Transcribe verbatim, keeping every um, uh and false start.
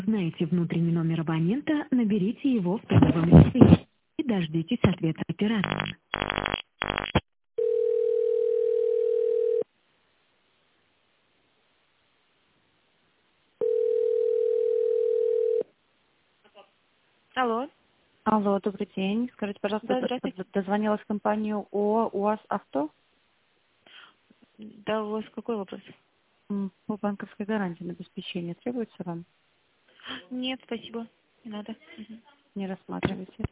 Знаете внутренний номер абонента, наберите его в тоновом режиме и дождитесь ответа оператора. Алло. Алло, добрый день. Скажите, пожалуйста, Да, д- здравствуйте. д- дозвонилась в компанию О УАЗ Авто Да, у вас какой вопрос? М, по банковской гарантии на обеспечение. Требуется вам? Нет, спасибо. Не надо. Мгм. Не рассматривайте.